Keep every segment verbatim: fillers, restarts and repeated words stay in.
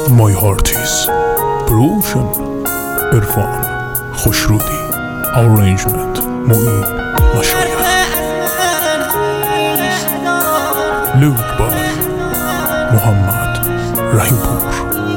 My heart is Production عرفان خوشرودی Arrangement معین مشایخ Lyric by محمد رحیمپور.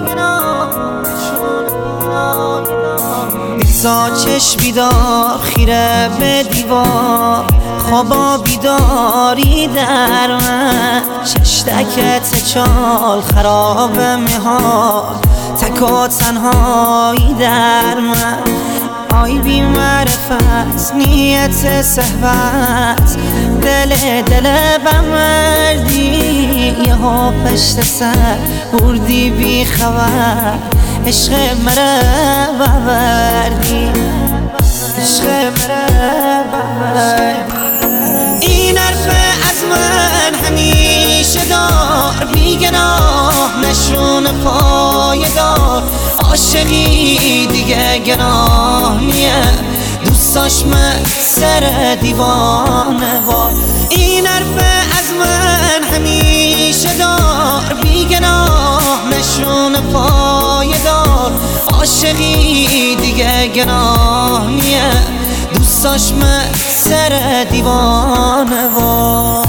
ایسا چشمی دار خیره به دیوار، خوابا بیداری در من، چشتکت چال خراب مهار، تک و تنهایی در من. آی بی معرفت نیت صحبت، دل دل بمردی یه ها پشت سر بردی بی خبر، عشق مرا ببردی، عشق مرا ببردی. این حرف از من همیشه دار، بی گناه نشون پایدار، عاشقی دیگه گناه نیه، دوستاش من سر دیوانه وار. این حرف از من همیشه دار، بی گناه نشون پایدار، عاشقی دیگه گناه نیه، دوستاش من سر دیوانه وار.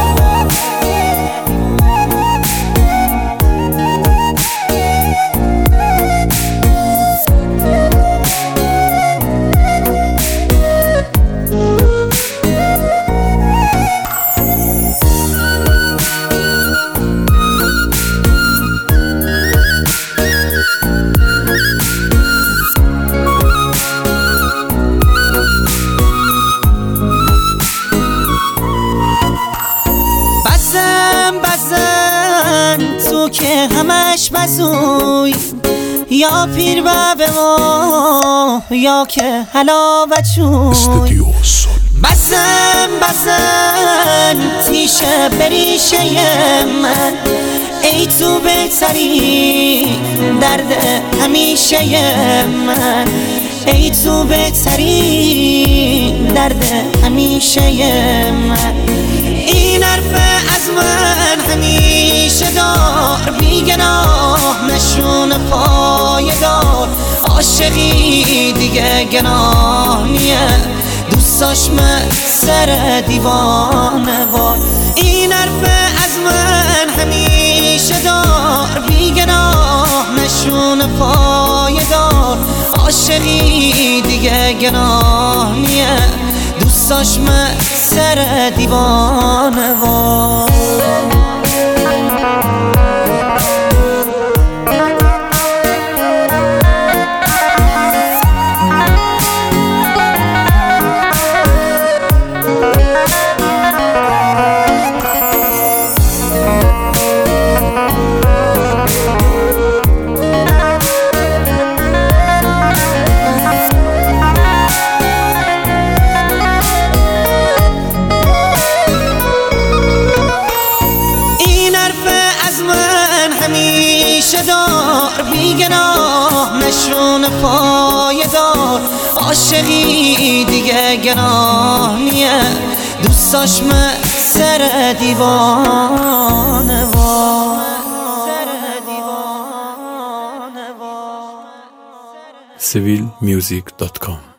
تو که همش بزوی، یا پیر به ما یا که حلاوت شوی. بزن بزن تیشه بریشه من، ای تو بهتری درد همیشه من، ای تو بهتری درد همیشه من. این حرف از من همیشه دار، بی گناه نشون پایدار، عاشقی دیگه گناه نیه، دوستاش من سر دیوانه وار. این حرف از من همیشه دار، بی گناه نشون پایدار، عاشقی دیگه گناه نیه، دوستاش من سر دیوانه وار. همیشه دار، بی گناه نشون پایدار، عاشقی دیگه گناه نیه، دوستاش من سر دیوانه وار. سیویل میوزیک دات کام